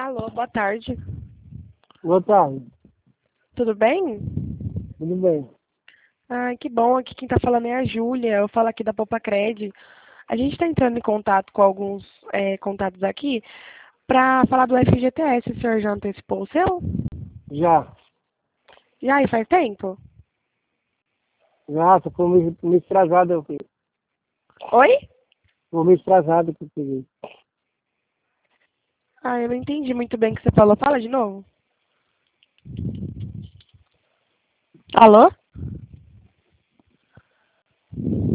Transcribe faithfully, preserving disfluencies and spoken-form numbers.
Alô, boa tarde. Boa tarde, Tudo bem? tudo bem? Ai, que bom. Aqui quem está falando é a Júlia. Eu falo aqui da Popacred. A gente está entrando em contato com alguns é, contatos aqui para falar do F G T S. O senhor já antecipou o seu? Já, Já, e faz tempo? já, só foi um mês, um mês atrasado, eu fiz. Oi? Foi um mês atrasado que eu peguei. Ah, eu não entendi muito bem o que você falou. Fala de novo. Alô?